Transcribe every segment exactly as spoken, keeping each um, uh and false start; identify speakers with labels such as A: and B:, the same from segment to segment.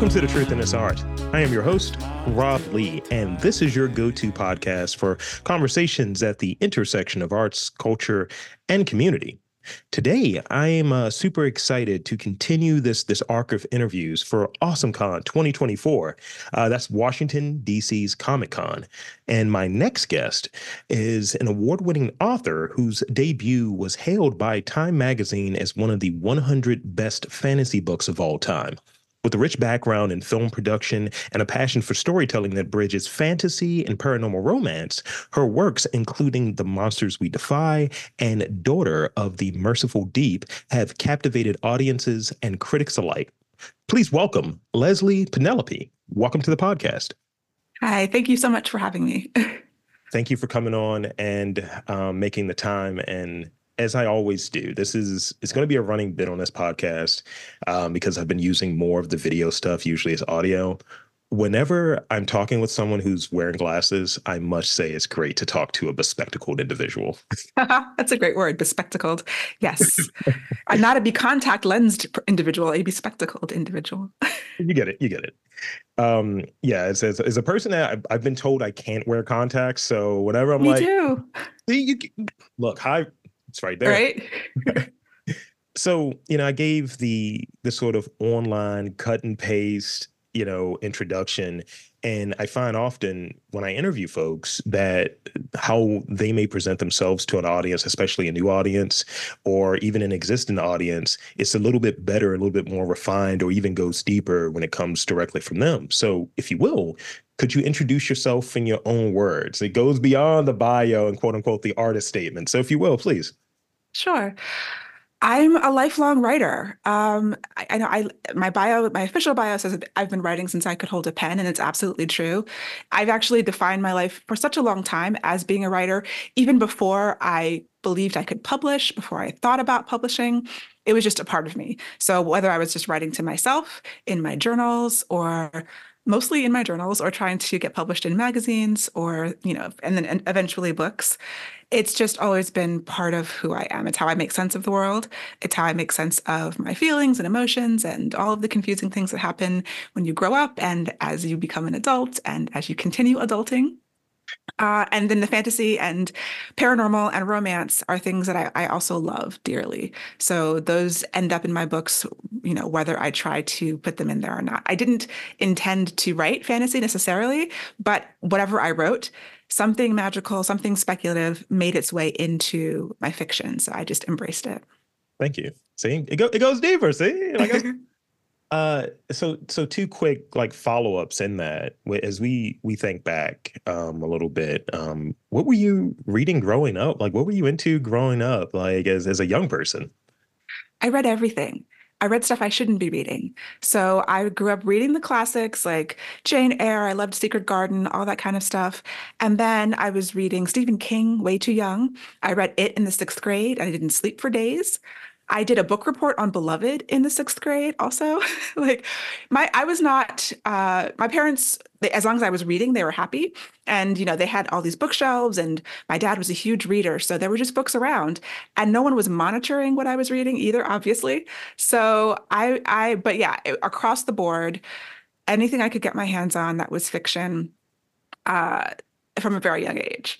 A: Welcome to The Truth in This Art. I am your host, Rob Lee, and this is your go-to podcast for conversations at the intersection of arts, culture, and community. Today, I am uh, super excited to continue this, this arc of interviews for AwesomeCon twenty twenty-four. Uh, that's Washington, D C's Comic-Con. And my next guest is an award-winning author whose debut was hailed by Time magazine as one of the one hundred best fantasy books of all time. With a rich background in film production and a passion for storytelling that bridges fantasy and paranormal romance, her works, including The Monsters We Defy and Daughter of the Merciful Deep, have captivated audiences and critics alike. Please welcome Leslie Penelope. Welcome to the podcast.
B: Hi, thank you so much for having me.
A: Thank you for coming on and um, making the time. And as I always do, this is it's going to be a running bit on this podcast um, because I've been using more of the video stuff, usually as audio. Whenever I'm talking with someone who's wearing glasses, I must say it's great to talk to a bespectacled individual.
B: That's a great word, bespectacled. Yes. I'm not a be-contact lensed individual, a bespectacled individual.
A: You get it. You get it. Um, yeah, as, as, as a person that I've, I've been told I can't wear contacts. So whenever I'm
B: Me
A: like,
B: too.
A: see, you, look, hi. It's right there.
B: Right.
A: So, you know, I gave the the sort of online cut and paste, you know, introduction. And I find often when I interview folks that how they may present themselves to an audience, especially a new audience or even an existing audience, it's a little bit better, a little bit more refined, or even goes deeper when it comes directly from them. So if you will, could you introduce yourself in your own words? It goes beyond the bio and quote unquote the artist statement. So if you will, please.
B: Sure. I'm a lifelong writer. Um, I, I know I my bio, my official bio says that I've been writing since I could hold a pen, and it's absolutely true. I've actually defined my life for such a long time as being a writer, even before I believed I could publish, before I thought about publishing. It was just a part of me. So whether I was just writing to myself in my journals or mostly in my journals or trying to get published in magazines or, you know, and then eventually books. It's just always been part of who I am. It's how I make sense of the world. It's how I make sense of my feelings and emotions and all of the confusing things that happen when you grow up and as you become an adult and as you continue adulting. Uh, and then the fantasy and paranormal and romance are things that I, I also love dearly. So those end up in my books, you know, whether I try to put them in there or not. I didn't intend to write fantasy necessarily, but whatever I wrote, something magical, something speculative made its way into my fiction. So I just embraced it.
A: Thank you. See, it, go, it goes deeper. See, like I, Uh, so so two quick like follow-ups in that as we we think back um a little bit. Um, what were you reading growing up? Like what were you into growing up, like as as a young person?
B: I read everything. I read stuff I shouldn't be reading. So I grew up reading the classics like Jane Eyre. I loved Secret Garden, all that kind of stuff. And then I was reading Stephen King way too young. I read it in the sixth grade. I didn't sleep for days. I did a book report on Beloved in the sixth grade also. Like my, I was not, uh, my parents, they, as long as I was reading, they were happy. And, you know, they had all these bookshelves and my dad was a huge reader. So there were just books around and no one was monitoring what I was reading either, obviously. So I, I, but yeah, it, across the board, anything I could get my hands on that was fiction, uh, from a very young age.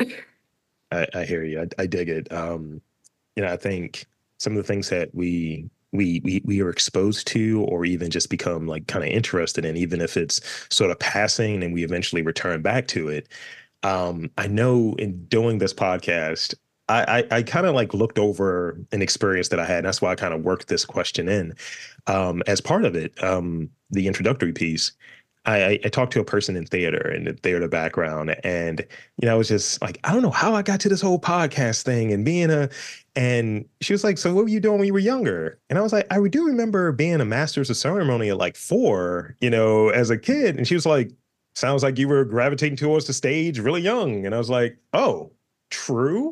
A: I, I hear you. I, I dig it. Um, you know, I think some of the things that we we we we are exposed to or even just become like kind of interested in, even if it's sort of passing and we eventually return back to it. Um, I know in doing this podcast, I I, I kind of like looked over an experience that I had. And that's why I kind of worked this question in um, as part of it, um, the introductory piece. I, I talked to a person in theater and the theater background, and you know, I was just like, I don't know how I got to this whole podcast thing and being a, and she was like, so what were you doing when you were younger? And I was like, I do remember being a master's of ceremony at like four, you know, as a kid. And she was like, sounds like you were gravitating towards the stage really young. And I was like, oh, true.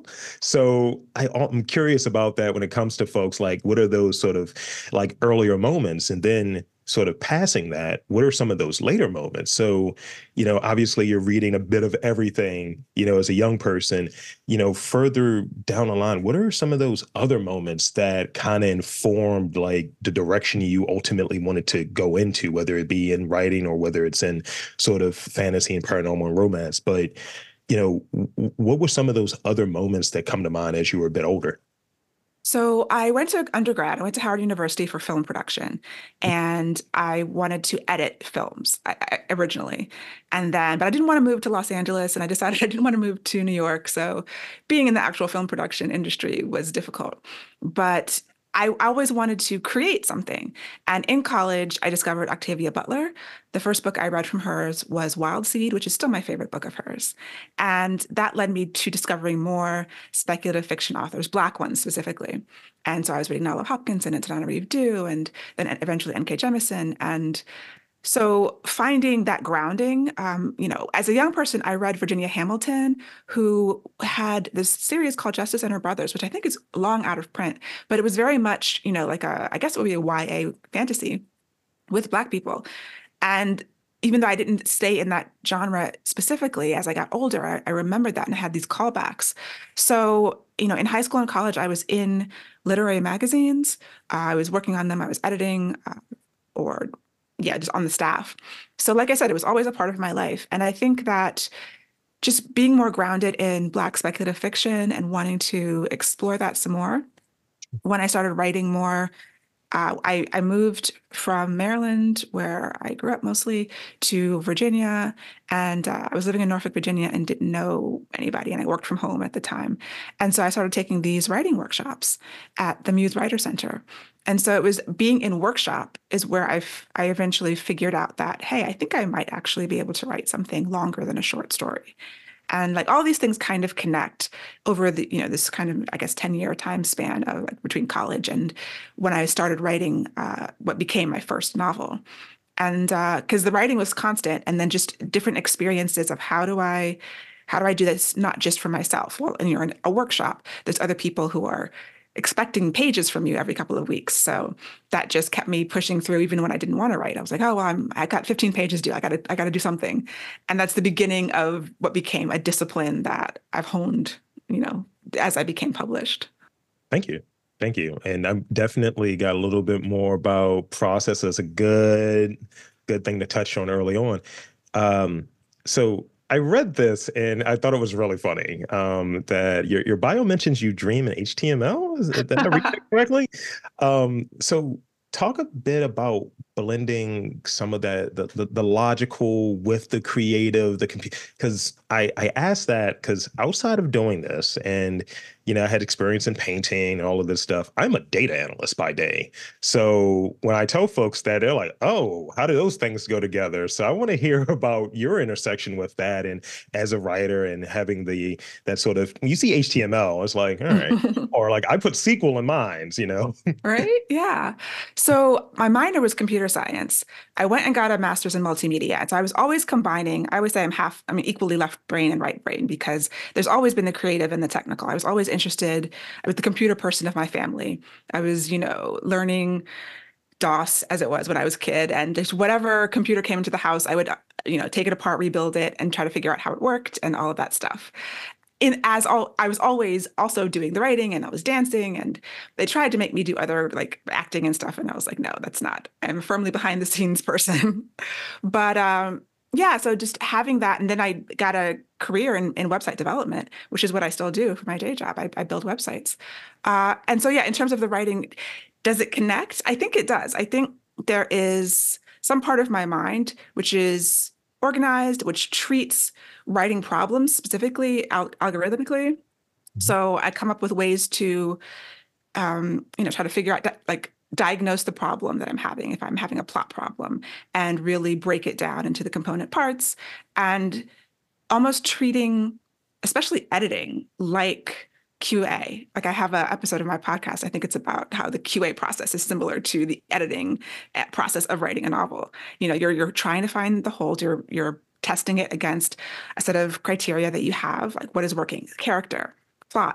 A: So I, I'm curious about that when it comes to folks, like what are those sort of like earlier moments? And then sort of passing that, what are some of those later moments? So, you know, obviously you're reading a bit of everything, you know, as a young person, you know, further down the line, what are some of those other moments that kind of informed like the direction you ultimately wanted to go into, whether it be in writing or whether it's in sort of fantasy and paranormal and romance? But, you know, w- what were some of those other moments that come to mind as you were a bit older?
B: So I went to undergrad. I went to Howard University for film production, and I wanted to edit films I, I, originally, and then, but I didn't want to move to Los Angeles, and I decided I didn't want to move to New York. So being in the actual film production industry was difficult, but I always wanted to create something. And in college, I discovered Octavia Butler. The first book I read from hers was Wild Seed, which is still my favorite book of hers. And that led me to discovering more speculative fiction authors, Black ones specifically. And so I was reading Nalo Hopkins and Tanana Reeve Dew, and then eventually N K. Jemisin. And so finding that grounding, um, you know, as a young person, I read Virginia Hamilton, who had this series called Justice and Her Brothers, which I think is long out of print, but it was very much, you know, like a, I guess it would be a Y A fantasy with Black people. And even though I didn't stay in that genre specifically, as I got older, I, I remembered that and I had these callbacks. So, you know, in high school and college, I was in literary magazines. Uh, I was working on them. I was editing, uh, or yeah, just on the staff. So, like I said, it was always a part of my life. And I think that just being more grounded in Black speculative fiction and wanting to explore that some more, when I started writing more, uh, I, I moved from Maryland, where I grew up mostly, to Virginia. And uh, I was living in Norfolk, Virginia, and didn't know anybody. And I worked from home at the time. And so I started taking these writing workshops at the Muse Writer Center. And so it was being in workshop is where I've I eventually figured out that, hey, I think I might actually be able to write something longer than a short story. And like all these things kind of connect over the, you know, this kind of, I guess, ten year time span of like between college and when I started writing uh, what became my first novel. And uh, because the writing was constant and then just different experiences of how do I, how do I do this not just for myself? Well, and you're in a workshop, there's other people who are expecting pages from you every couple of weeks. So that just kept me pushing through even when I didn't want to write. I was like, oh, well, I'm I got fifteen pages due. I got to I got to do something. And that's the beginning of what became a discipline that I've honed, you know, as I became published.
A: Thank you. Thank you. And I've definitely got a little bit more about process as a good, good thing to touch on early on. Um, so I read this and I thought it was really funny um, that your, your bio mentions you dream in H T M L. Is, did I read that correctly? Um, so talk a bit about blending some of that the, the, the logical with the creative, the compute. Because I, I asked that because outside of doing this and you know, I had experience in painting and all of this stuff. I'm a data analyst by day. So when I tell folks that, they're like, oh, how do those things go together? So I want to hear about your intersection with that and as a writer and having the that sort of you see H T M L, it's like, all right. Or like I put S Q L in mine, you know.
B: Right? Yeah. So my minor was computer science. I went and got a master's in multimedia. And so I was always combining, I always say I'm half, I mean, equally left brain and right brain because there's always been the creative and the technical. I was always interested. I was the computer person of my family. I was, you know, learning DOS as it was when I was a kid. And just whatever computer came into the house, I would, you know, take it apart, rebuild it, and try to figure out how it worked and all of that stuff. In as all I was always also doing the writing and I was dancing and they tried to make me do other like acting and stuff and I was like no that's not I'm a firmly behind the scenes person but um yeah so just having that and then I got a career in, in website development which is what I still do for my day job I, I build websites uh and so yeah in terms of the writing does it connect I think it does I think there is some part of my mind which is organized which treats writing problems specifically al- algorithmically. So I come up with ways to, um, you know, try to figure out, di- like, diagnose the problem that I'm having if I'm having a plot problem and really break it down into the component parts and almost treating, especially editing, like Q A. Like I have an episode of my podcast. I think it's about how the Q A process is similar to the editing eh, process of writing a novel. You know, you're you're trying to find the hold. You're you're testing it against a set of criteria that you have, like what is working, character, plot,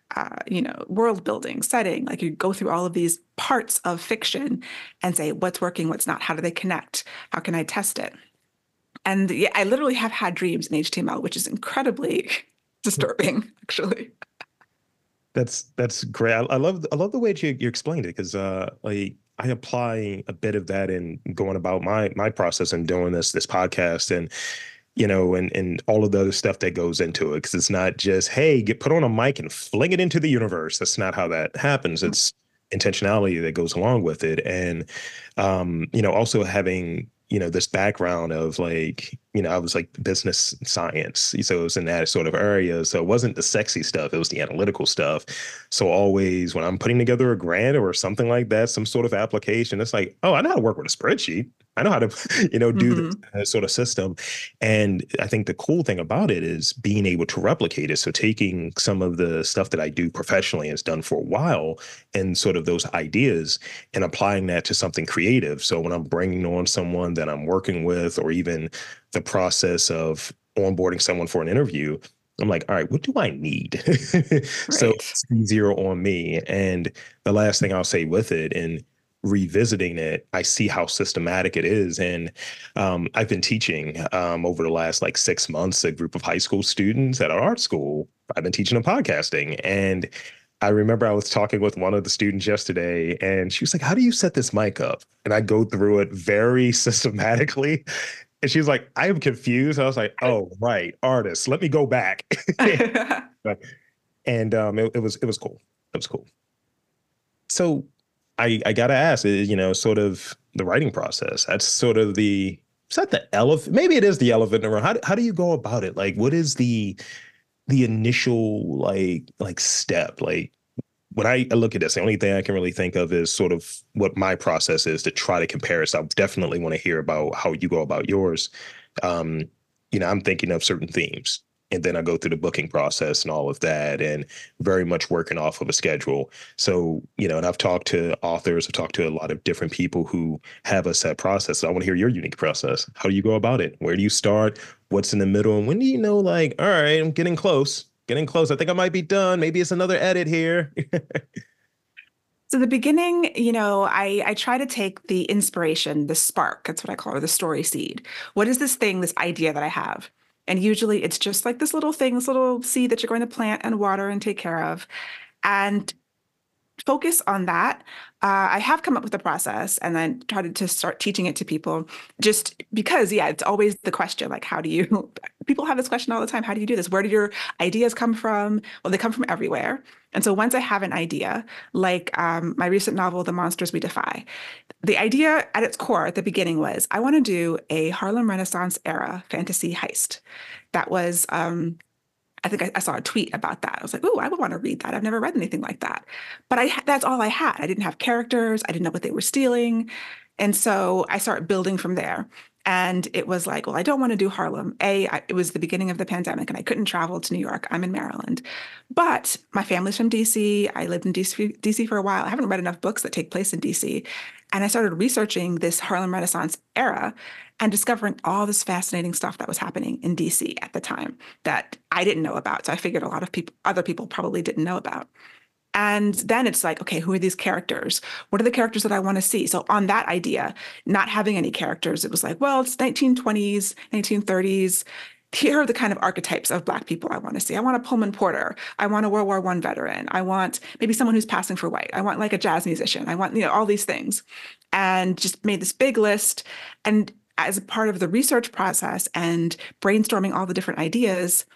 B: uh, you know, world building, setting. Like you go through all of these parts of fiction and say what's working, what's not, how do they connect, how can I test it? And yeah, I literally have had dreams in H T M L, which is incredibly disturbing, actually.
A: That's that's great. I, I love I love the way that you, you explained it because uh like I apply a bit of that in going about my my process and doing this this podcast and you know and and all of the other stuff that goes into it because it's not just hey get put on a mic and fling it into the universe. That's not how that happens. It's intentionality that goes along with it and um you know also having you know this background of like you know I was like business science so it was in that sort of area so it wasn't the sexy stuff it was the analytical stuff so always when I'm putting together a grant or something like that some sort of application it's like oh I know how to work with a spreadsheet I know how to you know do this
B: Mm-hmm.
A: uh, sort of system and I think the cool thing about it is being able to replicate it so taking some of the stuff that I do professionally has done for a while and sort of those ideas and applying that to something creative. So when I'm bringing on someone that I'm working with, or even the process of onboarding someone for an interview, I'm like, all right, what do I need? So
B: Right.
A: it's easier on me. And the last thing I'll say with it, and revisiting it, I see how systematic it is. And um, I've been teaching um, over the last like six months a group of high school students at our art school. I've been teaching them podcasting. And I remember I was talking with one of the students yesterday, and she was like, how do you set this mic up? And I go through it very systematically. And she was like, I am confused. I was like, oh, right, artists. Let me go back. and um, it, it was it was cool. It was cool. So I I gotta ask, uh, you know, sort of the writing process. That's sort of the is that the elephant? Maybe it is the elephant in the room. How do, how do you go about it? Like, what is the the initial like like step? Like when I look at this, the only thing I can really think of is sort of what my process is to try to compare it. So I definitely want to hear about how you go about yours. Um, you know, I'm thinking of certain themes, and then I go through the booking process and all of that, and very much working off of a schedule. So, you know, and I've talked to authors, I've talked to a lot of different people who have a set process. So I want to hear your unique process. How do you go about it? Where do you start? What's in the middle? And when do you know, like, all right, I'm getting close, getting close. I think I might be done. Maybe it's another edit here.
B: So the beginning, you know, I I try to take the inspiration, the spark, that's what I call it, or the story seed. What is this thing, this idea that I have? And usually it's just like this little thing, this little seed that you're going to plant and water and take care of. And focus on that. Uh, I have come up with a process and then tried to start teaching it to people just because, yeah, it's always the question like, how do you, people have this question all the time. How do you do this? Where do your ideas come from? Well, they come from everywhere. And so once I have an idea, like um, my recent novel, The Monsters We Defy, the idea at its core at the beginning was I want to do a Harlem Renaissance era fantasy heist. That was um, I think I, I saw a tweet about that. I was like, "Ooh, I would want to read that. I've never read anything like that." But I that's all I had. I didn't have characters. I didn't know what they were stealing. And so I started building from there. And it was like, well, I don't want to do Harlem. A, I, it was the beginning of the pandemic and I couldn't travel to New York. I'm in Maryland. But my family's from D C. I lived in D C, D C for a while. I haven't read enough books that take place in D C. And I started researching this Harlem Renaissance era and discovering all this fascinating stuff that was happening in D C at the time that I didn't know about. So I figured a lot of people, other people probably didn't know about. And then it's like, okay, who are these characters? What are the characters that I want to see? So on that idea, not having any characters, it was like, well, it's nineteen twenties, nineteen thirties. Here are the kind of archetypes of Black people I want to see. I want a Pullman Porter. I want a World War One veteran. I want maybe someone who's passing for white. I want like a jazz musician. I want, you know, all these things. And just made this big list. And as a part of the research process and brainstorming all the different ideas,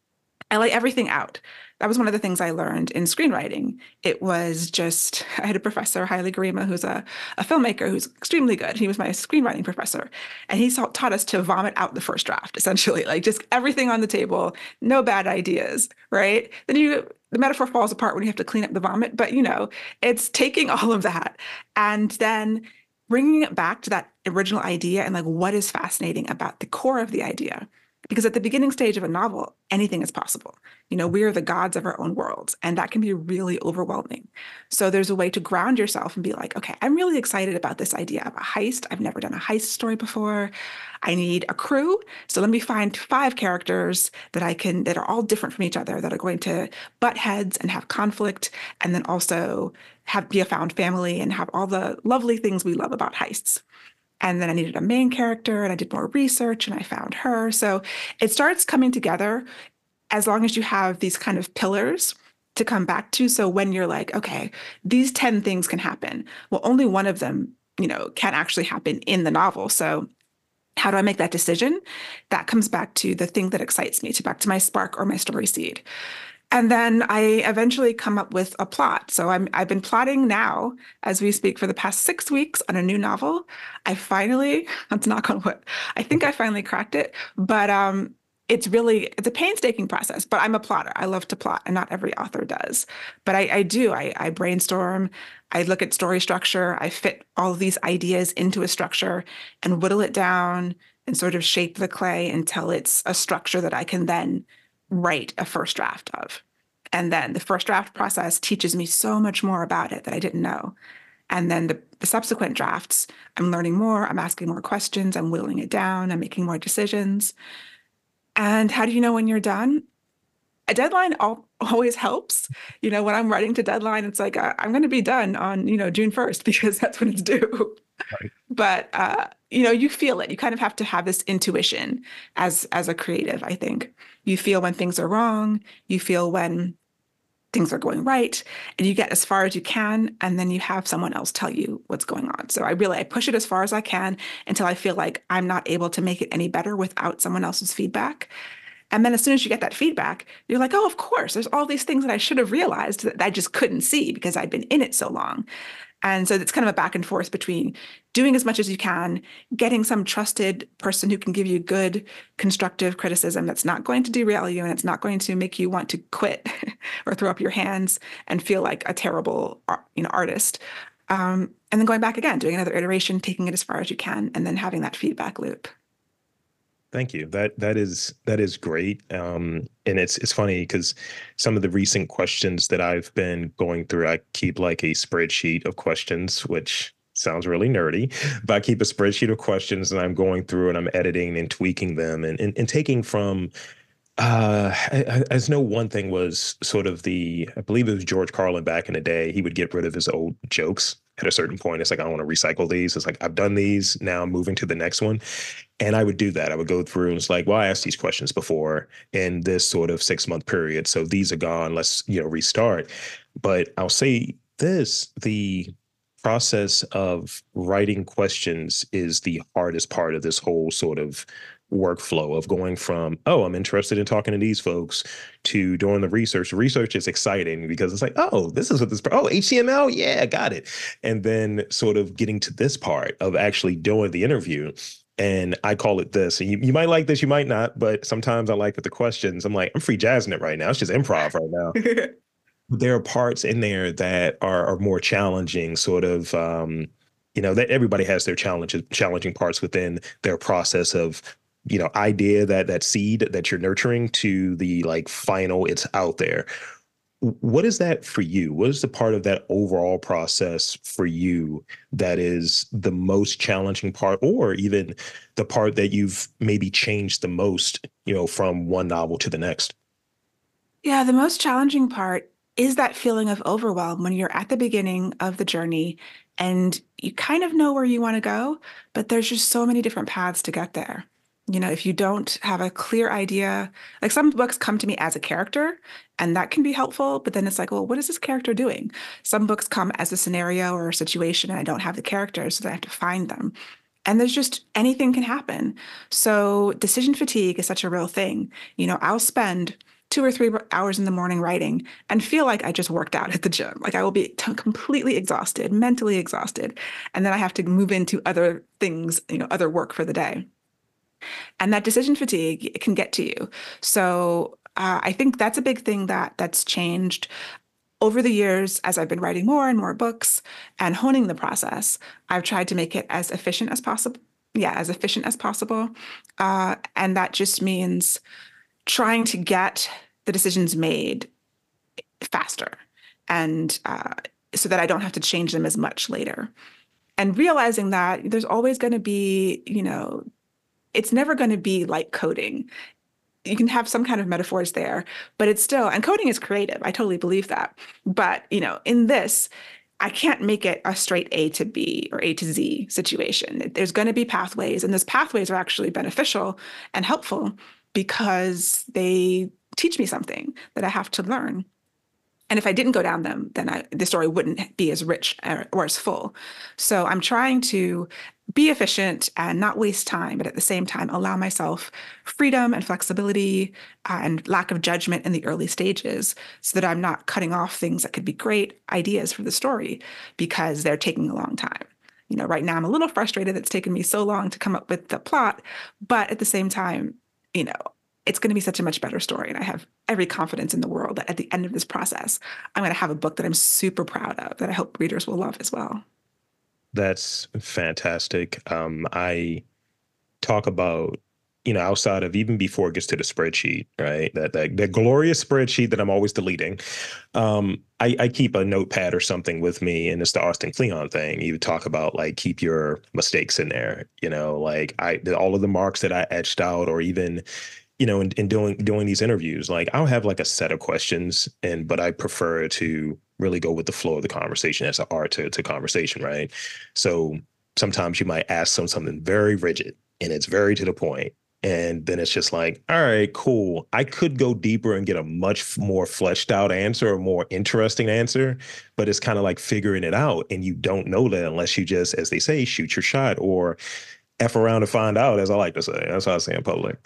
B: I lay everything out. That was one of the things I learned in screenwriting. It was just, I had a professor, Haile Garima, who's a, a filmmaker who's extremely good. He was my screenwriting professor. And he taught, taught us to vomit out the first draft, essentially, like just everything on the table, no bad ideas, right? Then you, the metaphor falls apart when you have to clean up the vomit. But, you know, it's taking all of that and then bringing it back to that original idea and like what is fascinating about the core of the idea. Because at the beginning stage of a novel, anything is possible. You know, we are the gods of our own worlds, and that can be really overwhelming. So there's a way to ground yourself and be like, okay, I'm really excited about this idea of a heist. I've never done a heist story before. I need a crew. So let me find five characters that I can, that are all different from each other, that are going to butt heads and have conflict, and then also have be a found family and have all the lovely things we love about heists. And then I needed a main character and I did more research and I found her. So it starts coming together as long as you have these kind of pillars to come back to. So when you're like, okay, these ten things can happen. Well, only one of them, you know, can actually happen in the novel. So how do I make that decision? That comes back to the thing that excites me, to back to my spark or my story seed. And then I eventually come up with a plot. So I'm I've been plotting now as we speak for the past six weeks on a new novel. I finally, let's knock on wood, I think I finally cracked it. But um, it's really it's a painstaking process. But I'm a plotter. I love to plot, and not every author does. But I, I do. I, I brainstorm. I look at story structure. I fit all of these ideas into a structure and whittle it down and sort of shape the clay until it's a structure that I can then write a first draft of. And then the first draft process teaches me so much more about it that I didn't know. And then the, the subsequent drafts, I'm learning more, I'm asking more questions, I'm whittling it down, I'm making more decisions. And how do you know when you're done? A deadline al always helps. You know, when I'm writing to deadline, it's like, uh, I'm going to be done on, you know, June first because that's when it's due.
A: Right.
B: But, uh, you know, you feel it. You kind of have to have this intuition as as a creative, I think. You feel when things are wrong. You feel when things are going right, and you get as far as you can, and then you have someone else tell you what's going on. So I really I push it as far as I can until I feel like I'm not able to make it any better without someone else's feedback. And then as soon as you get that feedback, you're like, oh, of course, there's all these things that I should have realized that I just couldn't see because I'd been in it so long. And so it's kind of a back and forth between doing as much as you can, getting some trusted person who can give you good, constructive criticism that's not going to derail you and it's not going to make you want to quit or throw up your hands and feel like a terrible, you know, artist. Um, and then going back again, doing another iteration, taking it as far as you can, and then having that feedback loop.
A: Thank you. That that is that is great. Um, and it's it's funny because some of the recent questions that I've been going through, I keep like a spreadsheet of questions, which sounds really nerdy, but I keep a spreadsheet of questions and I'm going through and I'm editing and tweaking them and and, and taking from uh, I, I just know one thing was sort of the, I believe it was George Carlin back in the day. He would get rid of his old jokes at a certain point. It's like, I don't want to recycle these. It's like, I've done these. Now I'm moving to the next one. And I would do that. I would go through and it's like, well, I asked these questions before in this sort of six month period. So these are gone. Let's, you know, restart. But I'll say this, the process of writing questions is the hardest part of this whole sort of workflow of going from, oh, I'm interested in talking to these folks to doing the research. Research is exciting because it's like, oh, this is what this, oh, H T M L. Yeah, got it. And then sort of getting to this part of actually doing the interview. And I call it this. And you, you might like this, you might not, but sometimes I like with the questions. I'm like, I'm free jazzing it right now. It's just improv right now. There are parts in there that are, are more challenging, sort of, um, you know, that everybody has their challenges, challenging parts within their process of, you know, idea, that that seed that you're nurturing to the like final, it's out there. What is that for you? What is the part of that overall process for you that is the most challenging part, or even the part that you've maybe changed the most, you know, from one novel to the next?
B: Yeah, the most challenging part is that feeling of overwhelm when you're at the beginning of the journey and you kind of know where you want to go, but there's just so many different paths to get there. You know, if you don't have a clear idea, like some books come to me as a character, and that can be helpful, but then it's like, well, what is this character doing? Some books come as a scenario or a situation, and I don't have the characters, so I have to find them. And there's just anything can happen. So decision fatigue is such a real thing. You know, I'll spend two or three hours in the morning writing and feel like I just worked out at the gym. Like I will be t- completely exhausted, mentally exhausted. And then I have to move into other things, you know, other work for the day. And that decision fatigue can get to you. So uh, I think that's a big thing that that's changed over the years as I've been writing more and more books and honing the process. I've tried to make it as efficient as possible. yeah, as efficient as possible. Uh, and that just means trying to get the decisions made faster and uh, so that I don't have to change them as much later. And realizing that there's always going to be, you know, it's never going to be like coding. You can have some kind of metaphors there, but it's still, and coding is creative. I totally believe that. But, you know, in this, I can't make it a straight A to B or A to Z situation. There's going to be pathways, and those pathways are actually beneficial and helpful because they teach me something that I have to learn. And if I didn't go down them, then I, the story wouldn't be as rich or, or as full. So I'm trying to be efficient and not waste time, but at the same time, allow myself freedom and flexibility uh, and lack of judgment in the early stages so that I'm not cutting off things that could be great ideas for the story because they're taking a long time. You know, right now I'm a little frustrated. It's taken me so long to come up with the plot, but at the same time, you know, it's going to be such a much better story. And I have every confidence in the world that at the end of this process, I'm going to have a book that I'm super proud of that I hope readers will love as well.
A: That's fantastic. Um, I talk about, you know, outside of even before it gets to the spreadsheet, right? That that, that glorious spreadsheet that I'm always deleting. Um, I, I keep a notepad or something with me, and it's the Austin Kleon thing. You talk about like keep your mistakes in there, you know, like I all of the marks that I etched out, or even you know, in, in doing doing these interviews, like I'll have like a set of questions, and but I prefer to really go with the flow of the conversation as an art to, to conversation, right? So sometimes you might ask some something very rigid and it's very to the point, and then it's just like, all right, cool. I could go deeper and get a much more fleshed out answer, a more interesting answer, but it's kind of like figuring it out, and you don't know that unless you just, as they say, shoot your shot or F around to find out, as I like to say. That's how I say in public.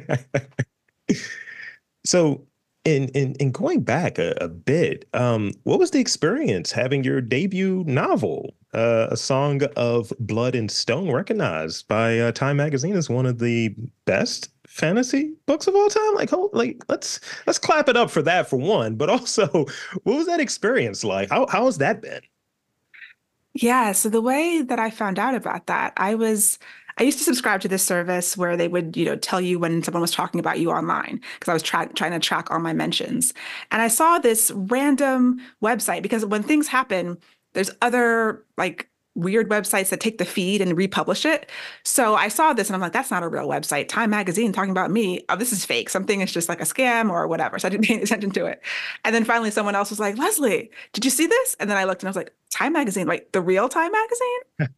A: So, in in in going back a, a bit, um, what was the experience having your debut novel, uh, A Song of Blood and Stone, recognized by uh, Time Magazine as one of the best fantasy books of all time? Like, hold, like let's let's clap it up for that for one. But also, what was that experience like? How how has that been?
B: Yeah, so the way that I found out about that, I was I used to subscribe to this service where they would, you know, tell you when someone was talking about you online because I was try trying to track all my mentions. And I saw this random website because when things happen, there's other like weird websites that take the feed and republish it. So I saw this and I'm like, that's not a real website. Time Magazine talking about me. Oh, this is fake. Something is just like a scam or whatever. So I didn't pay attention to it. And then finally someone else was like, Leslie, did you see this? And then I looked and I was like, Time Magazine, like the real Time Magazine?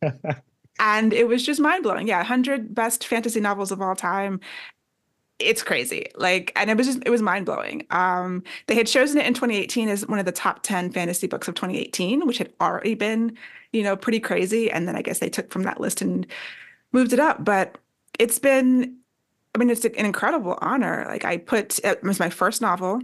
B: And it was just mind blowing. Yeah, one hundred best fantasy novels of all time. It's crazy. Like, and it was just, it was mind blowing. Um, they had chosen it in twenty eighteen as one of the top ten fantasy books of twenty eighteen, which had already been, you know, pretty crazy. And then I guess they took from that list and moved it up. But it's been, I mean, it's an incredible honor. Like, I put, it was my first novel.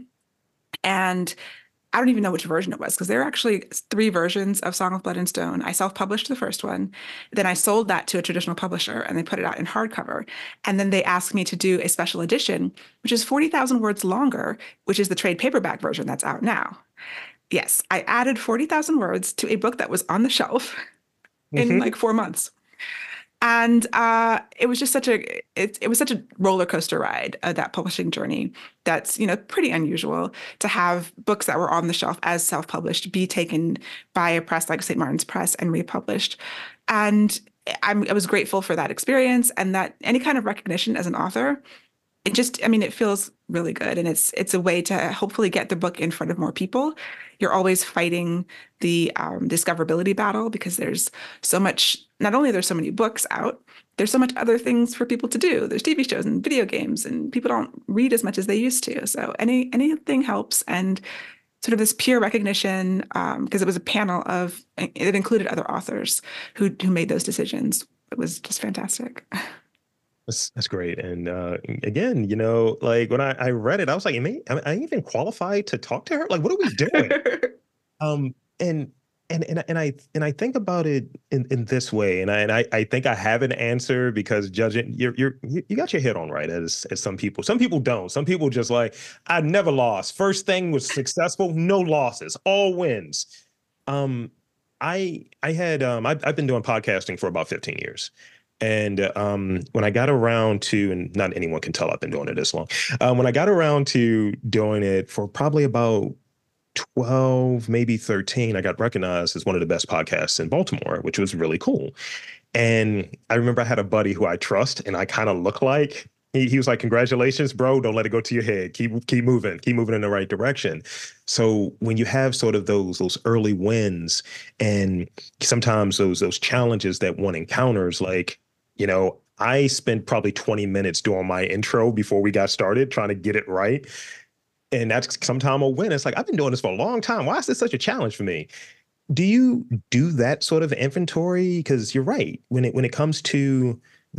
B: And I don't even know which version it was because there are actually three versions of Song of Blood and Stone. I self-published the first one. Then I sold that to a traditional publisher and they put it out in hardcover. And then they asked me to do a special edition, which is forty thousand words longer, which is the trade paperback version that's out now. Yes, I added forty thousand words to a book that was on the shelf in
A: Hmm.
B: like four months. And uh, it was just such a it, it was such a roller coaster ride, uh, that publishing journey. That's, you know, pretty unusual to have books that were on the shelf as self-published be taken by a press like Saint Martin's Press and republished. And I'm, I was grateful for that experience and that any kind of recognition as an author. It just, I mean, it feels really good. And it's it's a way to hopefully get the book in front of more people. You're always fighting the um, discoverability battle because there's so much, not only there's so many books out, there's so much other things for people to do. There's T V shows and video games, and people don't read as much as they used to. So any anything helps. And sort of this peer recognition, um, because it was a panel of, it included other authors who who made those decisions. It was just fantastic.
A: That's that's great. And uh, again, you know, like when I, I read it, I was like, am I, am I even qualified to talk to her? Like, what are we doing? Um, and and and and I and I think about it in, in this way, and I and I, I think I have an answer because judging you're you're you you got your head on right as as some people. Some people don't. Some people just like I never lost. First thing was successful, no losses, all wins. Um, I I had um I've, I've been doing podcasting for about fifteen years. And um, when I got around to, and not anyone can tell I've been doing it this long. Um, when I got around to doing it for probably about twelve, maybe thirteen, I got recognized as one of the best podcasts in Baltimore, which was really cool. And I remember I had a buddy who I trust and I kind of look like. He, he was like, congratulations, bro. Don't let it go to your head. Keep keep moving. Keep moving in the right direction. So when you have sort of those those early wins and sometimes those those challenges that one encounters, like, you know, I spent probably twenty minutes doing my intro before we got started, trying to get it right. And that's sometime a win. It's like, I've been doing this for a long time. Why is this such a challenge for me? Do you do that sort of inventory? Because you're right. When it when it comes to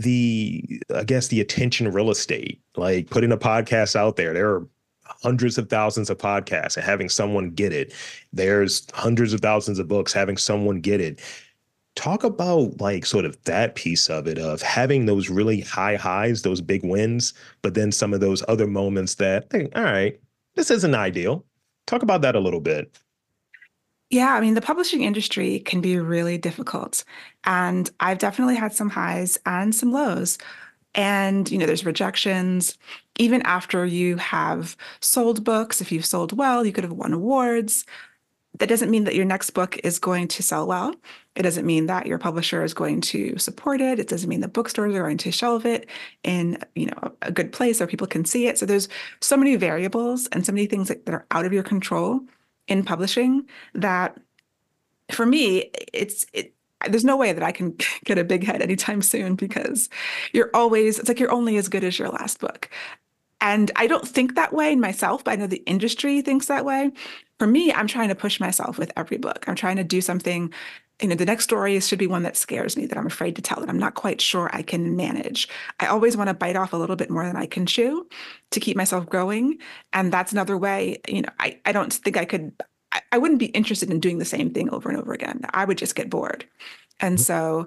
A: the, I guess, the attention real estate, like putting a podcast out there, there are hundreds of thousands of podcasts and having someone get it. There's hundreds of thousands of books, having someone get it. Talk about like sort of that piece of it, of having those really high highs, those big wins, but then some of those other moments that, hey, all right, this isn't ideal. Talk about that a little bit.
B: Yeah, I mean, the publishing industry can be really difficult. And I've definitely had some highs and some lows. And, you know, there's rejections. Even after you have sold books, if you've sold well, you could have won awards. That doesn't mean that your next book is going to sell well. It doesn't mean that your publisher is going to support it. It doesn't mean that bookstores are going to shelve it in, you know, a, a good place where people can see it. So there's so many variables and so many things that, that are out of your control in publishing that for me, it's it there's no way that I can get a big head anytime soon because you're always, it's like you're only as good as your last book. And I don't think that way in myself, but I know the industry thinks that way. For me, I'm trying to push myself with every book. I'm trying to do something, you know, the next story should be one that scares me, that I'm afraid to tell, that I'm not quite sure I can manage. I always want to bite off a little bit more than I can chew to keep myself growing. And that's another way, you know, I, I don't think I could, I, I wouldn't be interested in doing the same thing over and over again. I would just get bored. And so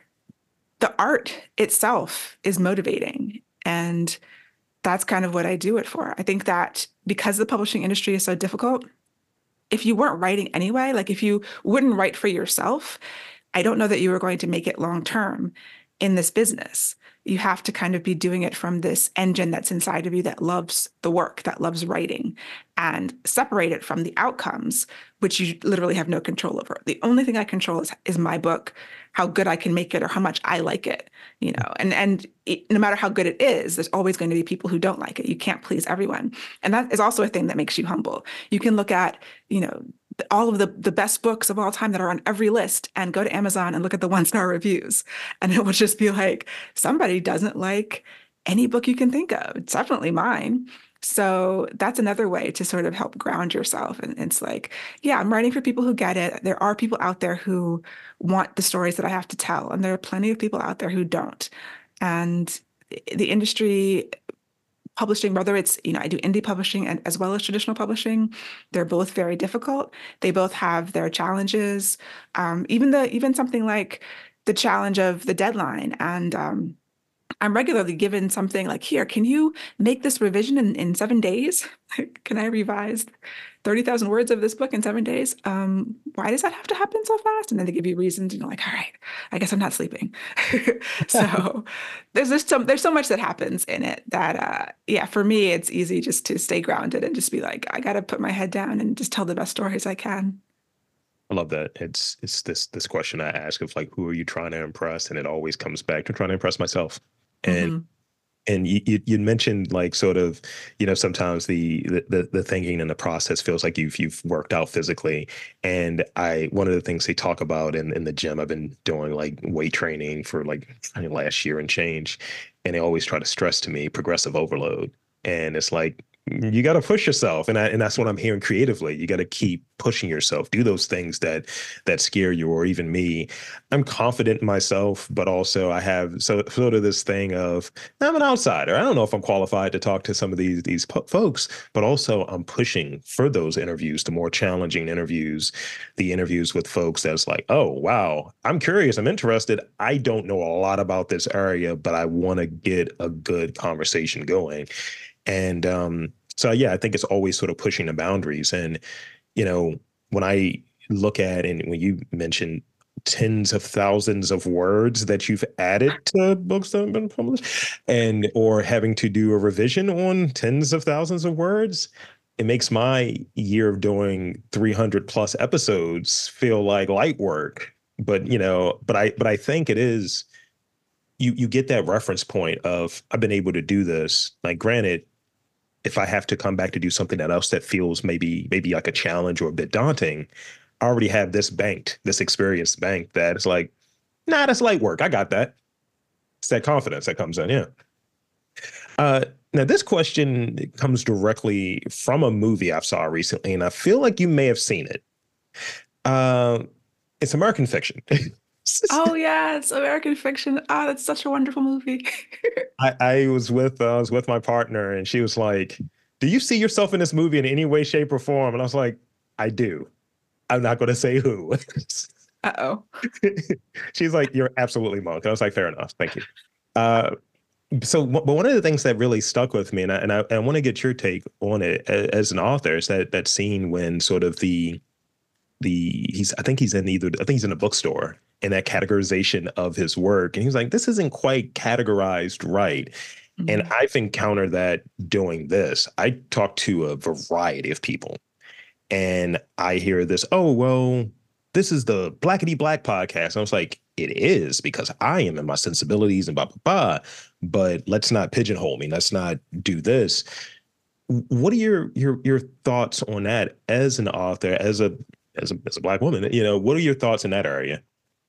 B: the art itself is motivating. And that's kind of what I do it for. I think that because the publishing industry is so difficult, if you weren't writing anyway, like if you wouldn't write for yourself, I don't know that you were going to make it long term in this business. You have to kind of be doing it from this engine that's inside of you that loves the work, that loves writing, and separate it from the outcomes, which you literally have no control over. The only thing I control is, is my book, how good I can make it or how much I like it, you know, and, and it, no matter how good it is, there's always going to be people who don't like it. You can't please everyone. And that is also a thing that makes you humble. You can look at, you know, all of the, the best books of all time that are on every list and go to Amazon and look at the one star reviews. And it will just be like, somebody doesn't like any book you can think of. It's definitely mine. So that's another way to sort of help ground yourself. And it's like, yeah, I'm writing for people who get it. There are people out there who want the stories that I have to tell. And there are plenty of people out there who don't. And the industry publishing, whether it's, you know, I do indie publishing and as well as traditional publishing, they're both very difficult. They both have their challenges. Um, even the even something like the challenge of the deadline. And um, I'm regularly given something like, here, can you make this revision in, in seven days? Can I revise thirty thousand words of this book in seven days? Um, why does that have to happen so fast? And then they give you reasons, and you're like, all right, I guess I'm not sleeping. So there's just some, there's so much that happens in it that, uh, yeah, for me, it's easy just to stay grounded and just be like, I got to put my head down and just tell the best stories I can.
A: I love that. It's it's this this question I ask of like, who are you trying to impress? And it always comes back to trying to impress myself. And
B: Mhm.
A: and you you, you mentioned like sort of, you know, sometimes the, the the thinking and the process feels like you've you've worked out physically. And I one of the things they talk about in, in the gym, I've been doing like weight training for like I think last year and change. And they always try to stress to me progressive overload. And it's like you got to push yourself, and I, and that's what I'm hearing creatively. You got to keep pushing yourself, do those things that that scare you, or even me. I'm confident in myself, but also I have so sort of this thing of I'm an outsider. I don't know if I'm qualified to talk to some of these these po- folks, but also I'm pushing for those interviews, the more challenging interviews, the interviews with folks that's like, oh wow, I'm curious, I'm interested. I don't know a lot about this area, but I want to get a good conversation going. And um, so, yeah, I think it's always sort of pushing the boundaries. And, you know, when I look at and when you mentioned tens of thousands of words that you've added to books that have been published, and or having to do a revision on tens of thousands of words. It makes my year of doing three hundred plus episodes feel like light work. But you know, but I but I think it is, you you get that reference point of I've been able to do this. Like, granted, if I have to come back to do something else that feels maybe maybe like a challenge or a bit daunting, I already have this banked, this experience banked, that it's like, nah, that's light work. I got that. It's that confidence that comes in. Yeah. Uh, now, this question comes directly from a movie I saw recently, and I feel like you may have seen it. Uh, it's American Fiction.
B: Oh yeah, it's American Fiction. Ah, that's such a wonderful movie.
A: I, I was with uh, I was with my partner, and she was like, "Do you see yourself in this movie in any way, shape, or form?" And I was like, "I do. I'm not going to say who."
B: Uh-oh.
A: She's like, "You're absolutely Monk." I was like, "Fair enough, thank you." Uh, so, but one of the things that really stuck with me, and I, and I, I want to get your take on it as an author, is that that scene when sort of the the he's I think he's in either I think he's in a bookstore, and that categorization of his work, and he's like, this isn't quite categorized right. And
B: Mhm.
A: I've encountered that doing this. I talk to a variety of people, and I hear this, oh, well, this is the Blackety Black podcast. And I was like, it is, because I am in my sensibilities and blah, blah, blah. But let's not pigeonhole me. Let's not do this. What are your your your thoughts on that as an author, as a as a as a Black woman? You know, what are your thoughts in that area?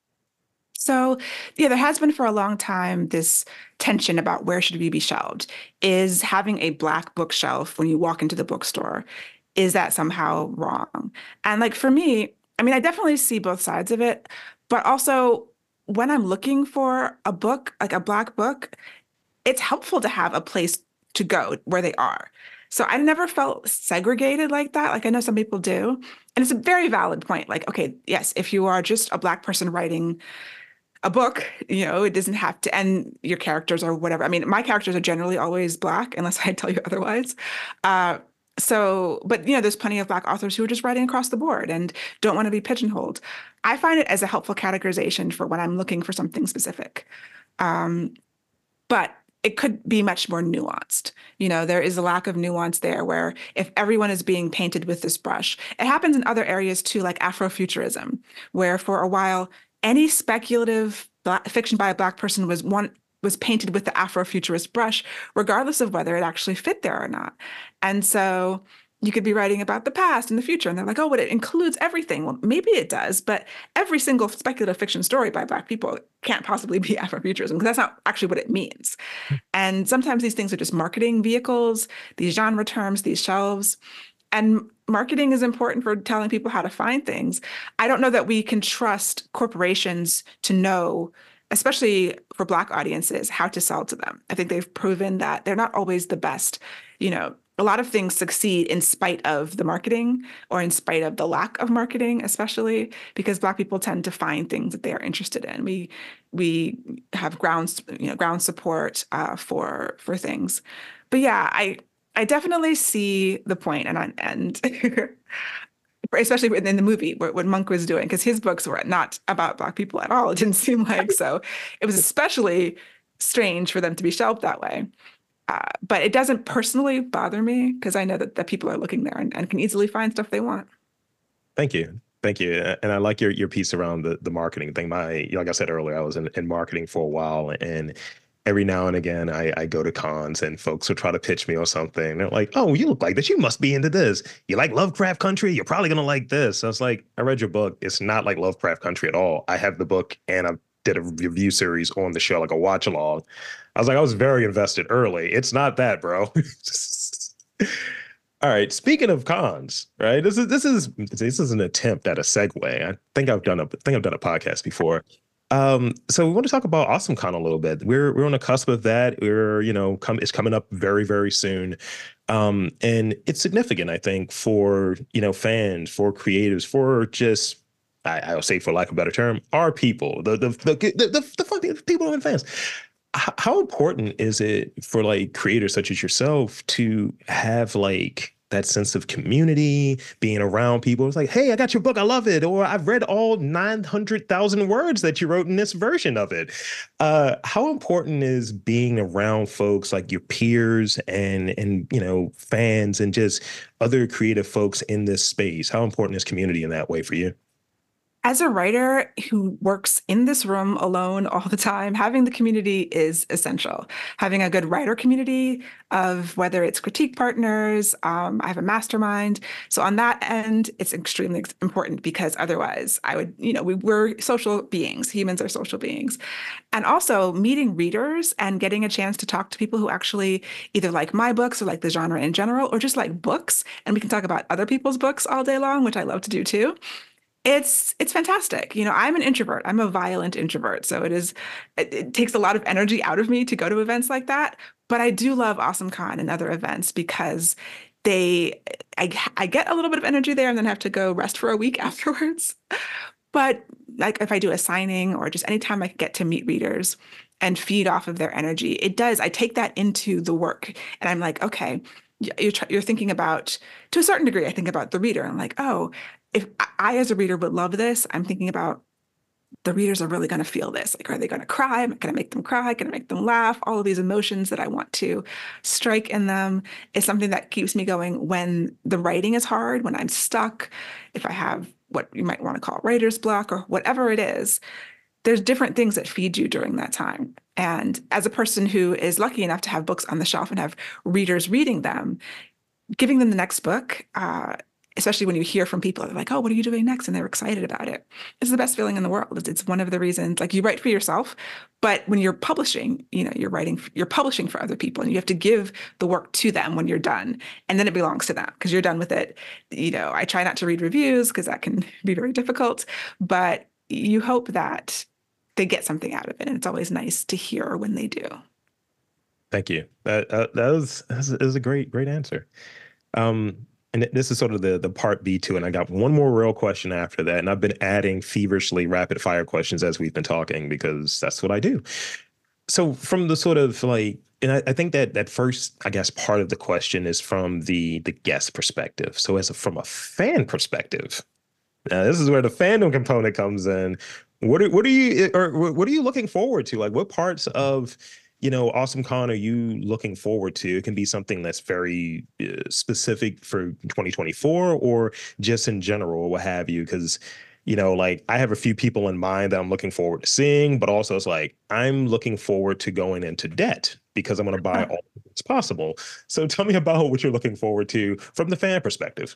B: So, yeah, there has been for a long time this tension about where should we be shelved. Is having a black bookshelf when you walk into the bookstore, is that somehow wrong? And like for me, I mean, I definitely see both sides of it, but also when I'm looking for a book, like a black book, it's helpful to have a place to go where they are. So I never felt segregated like that. Like I know some people do. And it's a very valid point. Like, okay, yes, if you are just a black person writing a book, you know, it doesn't have to, and your characters or whatever. I mean, my characters are generally always black unless I tell you otherwise. Uh, so, but you know, there's plenty of black authors who are just writing across the board and don't want to be pigeonholed. I find it as a helpful categorization for when I'm looking for something specific. Um, but it could be much more nuanced. You know, there is a lack of nuance there where if everyone is being painted with this brush, it happens in other areas too, like Afrofuturism, where for a while, any speculative black, fiction by a black person was one was painted with the Afrofuturist brush, regardless of whether it actually fit there or not. And so you could be writing about the past and the future, and they're like, oh, but it includes everything. Well, maybe it does, but every single speculative fiction story by Black people can't possibly be Afrofuturism because that's not actually what it means. And sometimes these things are just marketing vehicles, these genre terms, these shelves. And marketing is important for telling people how to find things. I don't know that we can trust corporations to know, especially for Black audiences, how to sell to them. I think they've proven that they're not always the best. You know, a lot of things succeed in spite of the marketing or in spite of the lack of marketing, especially because Black people tend to find things that they are interested in. We we have grounds, you know, ground support uh, for for things. But yeah, I I definitely see the point, and I, and especially in the movie what, what Monk was doing, because his books were not about Black people at all. It didn't seem like so. It was especially strange for them to be shelved that way. Uh, but it doesn't personally bother me because I know that, that people are looking there and, and can easily find stuff they want.
A: Thank you. Thank you. And I like your your piece around the the marketing thing. My, like I said earlier, I was in, in marketing for a while, and every now and again I, I go to cons and folks will try to pitch me or something. They're like, oh, you look like this. You must be into this. You like Lovecraft Country? You're probably gonna like this. I was like, I read your book. It's not like Lovecraft Country at all. I have the book and I did a review series on the show, like a watch along. I was like, I was very invested early. It's not that, bro. All right. Speaking of cons, right? This is this is this is an attempt at a segue. I think I've done a I think I've done a podcast before. Um, so we want to talk about AwesomeCon a little bit. We're we're on the cusp of that. We're, you know, come it's coming up very, very soon. Um, and it's significant, I think, for, you know, fans, for creatives, for just I, I'll say, for lack of a better term, our people, the the the the, the, the fucking people and fans. How important is it for like creators such as yourself to have like that sense of community, being around people. It's like, hey, I got your book. I love it. Or I've read all nine hundred thousand words that you wrote in this version of it. Uh, how important is being around folks like your peers and, and, you know, fans and just other creative folks in this space? How important is community in that way for you?
B: As a writer who works in this room alone all the time, having the community is essential. Having a good writer community of whether it's critique partners, um, I have a mastermind. So on that end, it's extremely important because otherwise I would, you know, we, we're social beings. Humans are social beings. And also meeting readers and getting a chance to talk to people who actually either like my books or like the genre in general, or just like books. And we can talk about other people's books all day long, which I love to do too. It's it's fantastic. You know, I'm an introvert. I'm a violent introvert. So it is it, it takes a lot of energy out of me to go to events like that. But I do love AwesomeCon and other events because they I I get a little bit of energy there and then have to go rest for a week afterwards. But like if I do a signing or just anytime I get to meet readers and feed off of their energy, it does. I take that into the work and I'm like, okay, you're you're thinking about to a certain degree, I think about the reader. I'm like, oh, if I as a reader would love this, I'm thinking about the readers are really going to feel this. Like, are they going to cry? Am I going to make them cry? Can I make them laugh? All of these emotions that I want to strike in them is something that keeps me going when the writing is hard, when I'm stuck, if I have what you might want to call writer's block or whatever it is. There's different things that feed you during that time. And as a person who is lucky enough to have books on the shelf and have readers reading them, giving them the next book, uh, especially when you hear from people, they're like, oh, what are you doing next? And they're excited about it. It's the best feeling in the world. It's, it's one of the reasons, like you write for yourself, but when you're publishing, you know, you're writing, you're publishing for other people and you have to give the work to them when you're done. And then it belongs to them because you're done with it. You know, I try not to read reviews because that can be very difficult, but you hope that they get something out of it. And it's always nice to hear when they do.
A: Thank you. That uh, that was that was, that was a great great answer. Um, and this is sort of the the part B to it. And I got one more real question after that, and I've been adding feverishly rapid fire questions as we've been talking because that's what I do. So from the sort of like, and I, I think that that first, I guess, part of the question is from the the guest perspective. So as a, from a fan perspective, now this is where the fandom component comes in. What are what are you or what are you looking forward to? Like what parts of you know AwesomeCon are you looking forward to? It can be something that's very uh, specific for twenty twenty-four or just in general, or what have you. Because you know, like I have a few people in mind that I'm looking forward to seeing, but also it's like I'm looking forward to going into debt because I'm going to buy all that's possible. So tell me about what you're looking forward to from the fan perspective.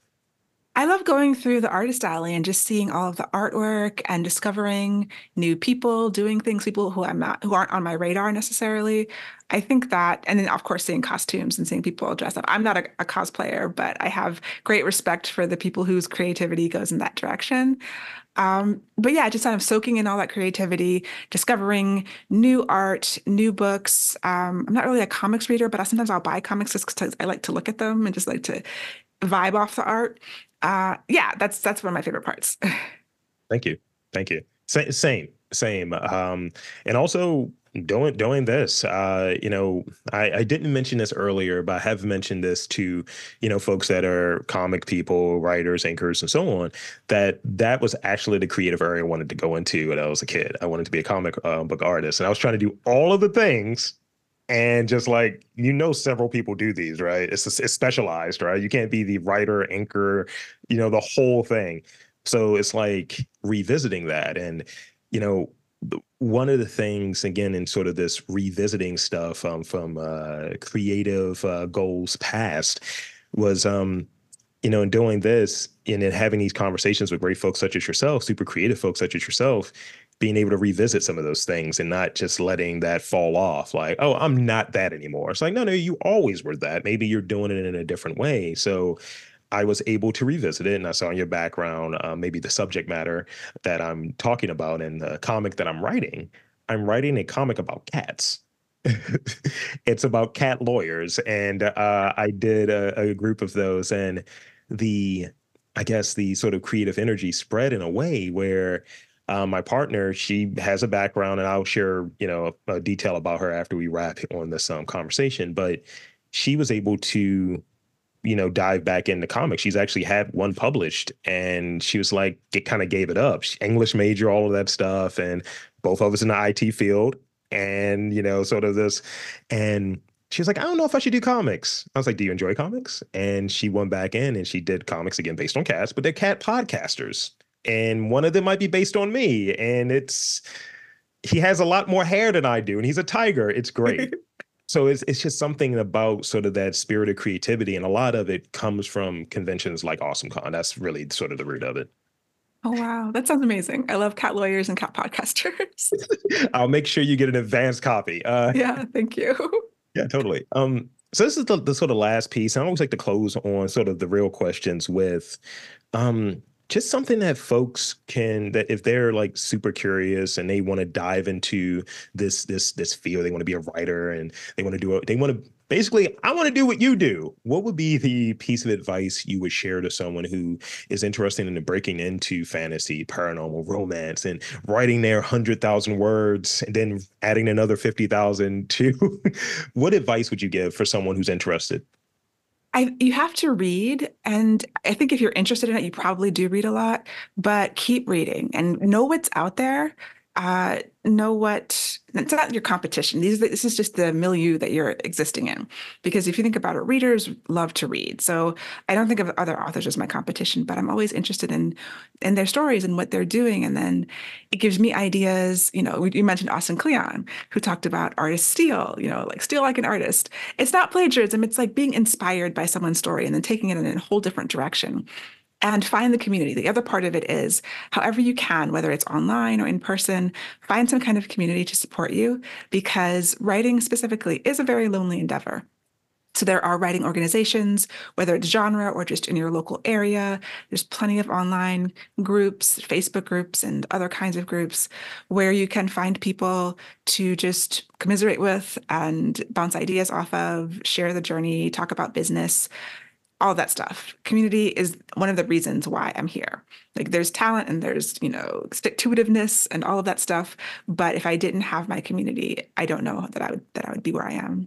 B: I love going through the artist alley and just seeing all of the artwork and discovering new people doing things, people who I'm not, who aren't on my radar necessarily. I think that, and then of course seeing costumes and seeing people dress up. I'm not a, a cosplayer, but I have great respect for the people whose creativity goes in that direction. Um, but yeah, just kind of soaking in all that creativity, discovering new art, new books. Um, I'm not really a comics reader, but I, sometimes I'll buy comics just because I like to look at them and just like to vibe off the art. Uh, yeah, that's that's one of my favorite parts.
A: Thank you. Thank you. Sa- Same, same. Um, and also doing doing this. Uh, you know, I, I didn't mention this earlier, but I have mentioned this to, you know, folks that are comic people, writers, anchors, and so on, that that was actually the creative area I wanted to go into when I was a kid. I wanted to be a comic uh, book artist, and I was trying to do all of the things. And just like, you know, several people do these, right? It's, it's specialized, right? You can't be the writer, anchor, you know, the whole thing. So it's like revisiting that. And, you know, one of the things, again, in sort of this revisiting stuff um, from uh, creative uh, goals past was, um, you know, in doing this and then having these conversations with great folks such as yourself, super creative folks such as yourself, being able to revisit some of those things and not just letting that fall off like, oh, I'm not that anymore. It's like, no, no, you always were that. Maybe you're doing it in a different way. So I was able to revisit it. And I saw in your background, uh, maybe the subject matter that I'm talking about in the comic that I'm writing. I'm writing a comic about cats. It's about cat lawyers. And uh, I did a, a group of those. And the, I guess, the sort of creative energy spread in a way where uh, my partner, she has a background, and I'll share, you know, a, a detail about her after we wrap on this um, conversation. But she was able to you know, dive back into comics. She's actually had one published, and she was like, it kind of gave it up. She, English major, all of that stuff, and both of us in the I T field, and you know, sort of this, and she was like, I don't know if I should do comics. I was like, do you enjoy comics? And she went back in and she did comics again based on cats, but they're cat podcasters, and one of them might be based on me, and it's he has a lot more hair than I do, and he's a tiger. It's great. So it's it's just something about sort of that spirit of creativity, and a lot of it comes from conventions like AwesomeCon. That's really sort of the root of it.
B: Oh, wow. That sounds amazing. I love cat lawyers and cat podcasters.
A: I'll make sure you get an advanced copy. Uh,
B: Yeah, thank you.
A: yeah, totally. Um, so this is the, the sort of last piece. I always like to close on sort of the real questions with um, just something that folks can, that if they're like super curious and they want to dive into this this this field, they want to be a writer and they want to do it, they want to basically, I want to do what you do. What would be the piece of advice you would share to someone who is interested in breaking into fantasy, paranormal, romance, and writing their one hundred thousand words and then adding another fifty thousand to what advice would you give for someone who's interested?
B: I you have to read, and I think if you're interested in it, you probably do read a lot, but keep reading and know what's out there. Uh, know what it's not your competition. These this is just the milieu that you're existing in. Because if you think about it, readers love to read. So I don't think of other authors as my competition, but I'm always interested in in their stories and what they're doing. And then it gives me ideas. You know, you mentioned Austin Kleon, who talked about artist steal, you know, like steal like an artist. It's not plagiarism, it's like being inspired by someone's story and then taking it in a whole different direction. And find the community. The other part of it is, however you can, whether it's online or in person, find some kind of community to support you, because writing specifically is a very lonely endeavor. So there are writing organizations, whether it's genre or just in your local area. There's plenty of online groups, Facebook groups, and other kinds of groups where you can find people to just commiserate with and bounce ideas off of, share the journey, talk about business, all that stuff. Community is one of the reasons why I'm here. Like there's talent and there's, you know, stick-to-itiveness and all of that stuff. But if I didn't have my community, I don't know that I would that I would be where I am.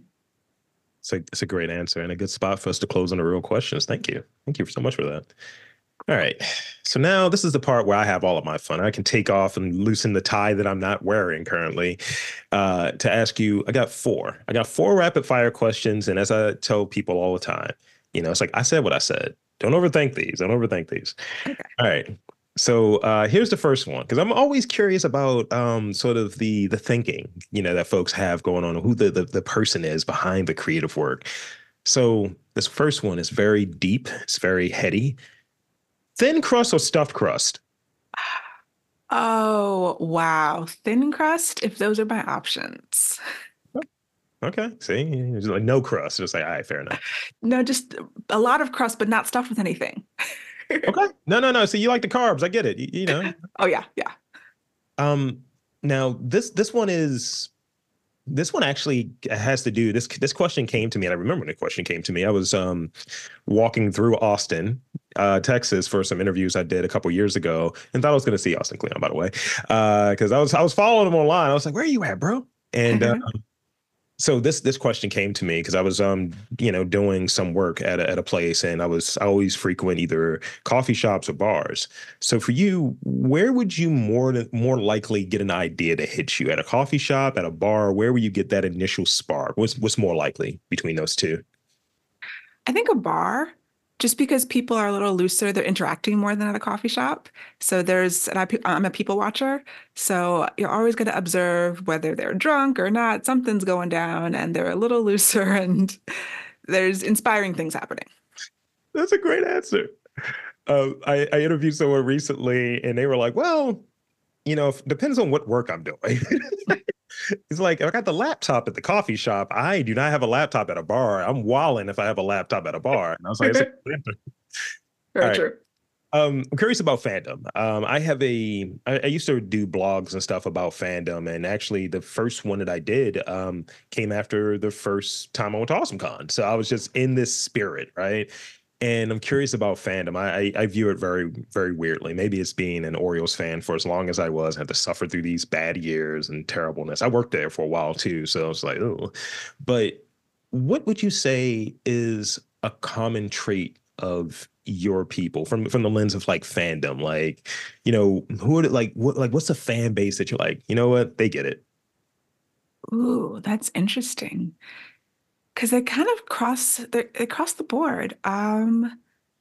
A: So it's a great answer and a good spot for us to close on the real questions. Thank you. Thank you so much for that. All right. So now this is the part where I have all of my fun. I can take off and loosen the tie that I'm not wearing currently uh, to ask you. I got four. I got four rapid fire questions. And as I tell people all the time, you know, it's like I said what I said. Don't overthink these. Don't overthink these.
B: Okay.
A: All right. So uh, here's the first one, because I'm always curious about um, sort of the the thinking, you know, that folks have going on, who the, the the person is behind the creative work. So this first one is very deep. It's very heady. Thin crust or stuffed crust?
B: Oh, wow. Thin crust, if those are my options.
A: Okay. See, it's like no crust. Just like, all right, fair enough.
B: No, just a lot of crust, but not stuffed with anything.
A: Okay. No, no, no. So you like the carbs. I get it. You, you know.
B: Oh, yeah, yeah.
A: Um, now this this one is this one actually has to do this this question came to me, and I remember when the question came to me. I was um walking through Austin, uh, Texas for some interviews I did a couple years ago, and thought I was going to see Austin Kleon, by the way, uh, because I was I was following him online. I was like, "Where are you at, bro?" And uh, so this this question came to me because I was um you know doing some work at a, at a place, and I was I always frequent either coffee shops or bars. So for you, where would you more than, more likely get an idea to hit you, at a coffee shop, at a bar? Where would you get that initial spark? What's what's more likely between those two?
B: I think a bar, just because people are a little looser, they're interacting more than at a coffee shop. So there's, and I, I'm a people watcher. So you're always going to observe whether they're drunk or not. Something's going down and they're a little looser and there's inspiring things happening.
A: That's a great answer. Uh, I, I interviewed someone recently, and they were like, "Well, you know, it depends on what work I'm doing." It's like, I got the laptop at the coffee shop. I do not have a laptop at a bar. I'm wilding if I have a laptop at a bar. And I was like, "It's a good answer." All
B: Very
A: right.
B: true.
A: Um, I'm curious about fandom. Um, I have a, I, I used to do blogs and stuff about fandom, and actually the first one that I did um, came after the first time I went to AwesomeCon. So I was just in this spirit, right? And I'm curious about fandom. I, I I view it very, very weirdly. Maybe it's being an Orioles fan for as long as I was, had to suffer through these bad years and terribleness. I worked there for a while too, so it's like, oh. But what would you say is a common trait of your people from from the lens of like fandom? Like, you know, who are the, like what like what's the fan base that you're like, you know what, they get it?
B: Ooh, that's interesting. Because they kind of cross they they cross the board. Um,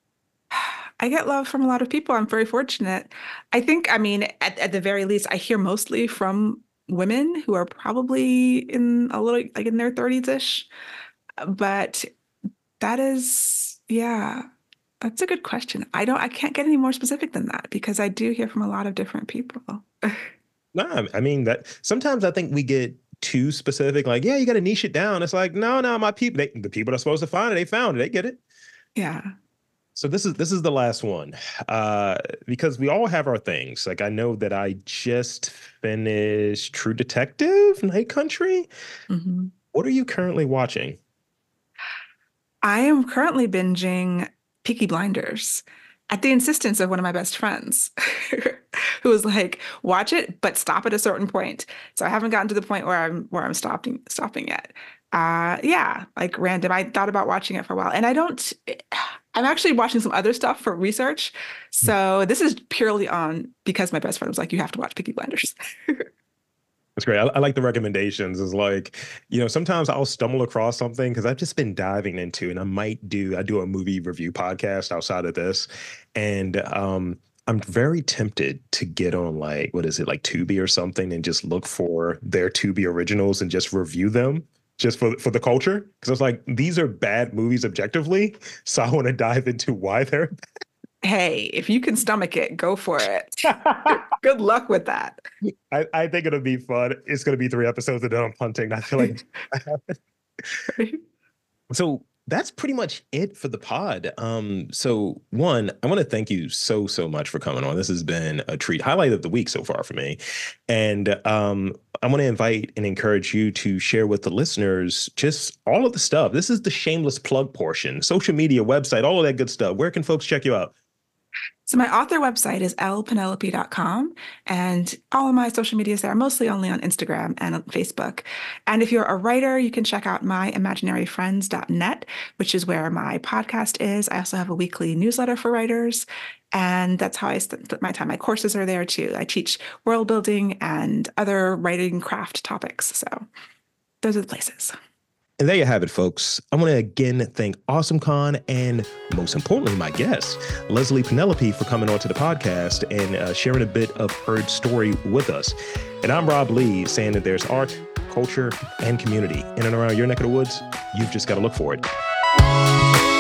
B: I get love from a lot of people. I'm very fortunate. I think, I mean, at, at the very least, I hear mostly from women who are probably in a little like in their thirties-ish. But that is, yeah, that's a good question. I don't, I can't get any more specific than that because I do hear from a lot of different people.
A: No, I mean that sometimes I think we get too specific, like, yeah, you got to niche it down. It's like, no, no, my people, they, the people that are supposed to find it, they found it, they get it.
B: Yeah.
A: So this is this is the last one, uh, because we all have our things. Like I know that I just finished True Detective, Night Country.
B: Mhm.
A: What are you currently watching?
B: I am currently binging Peaky Blinders at the insistence of one of my best friends who was like, watch it, but stop at a certain point. So I haven't gotten to the point where I'm where I'm stopping stopping yet. Uh yeah, like random. I thought about watching it for a while and I don't I'm actually watching some other stuff for research. So this is purely on because my best friend was like, you have to watch Peaky Blinders.
A: That's great. I, I like the recommendations. Is like, you know, sometimes I'll stumble across something because I've just been diving into, and I might do, I do a movie review podcast outside of this. And um, I'm very tempted to get on like, what is it, like Tubi or something and just look for their Tubi originals and just review them just for, for the culture. Because I was like, these are bad movies objectively. So I want to dive into why they're
B: Hey, if you can stomach it, go for it. Good luck with that.
A: I, I think it'll be fun. It's going to be three episodes of I'm punting. I feel like I haven't. So that's pretty much it for the pod. Um, so one, I want to thank you so, so much for coming on. This has been a treat, highlight of the week so far for me. And um, I want to invite and encourage you to share with the listeners just all of the stuff. This is the shameless plug portion, social media, website, all of that good stuff. Where can folks check you out?
B: So my author website is l penelope dot com, and all of my social medias there, mostly only on Instagram and on Facebook. And if you're a writer, you can check out my imaginary friends dot net, which is where my podcast is. I also have a weekly newsletter for writers, and that's how I spend my time. My courses are there too. I teach world building and other writing craft topics. So those are the places.
A: And there you have it, folks. I want to again thank AwesomeCon and most importantly, my guest, Leslie Penelope, for coming on to the podcast and uh, sharing a bit of her story with us. And I'm Rob Lee, saying that there's art, culture, and community in and around your neck of the woods. You've just got to look for it.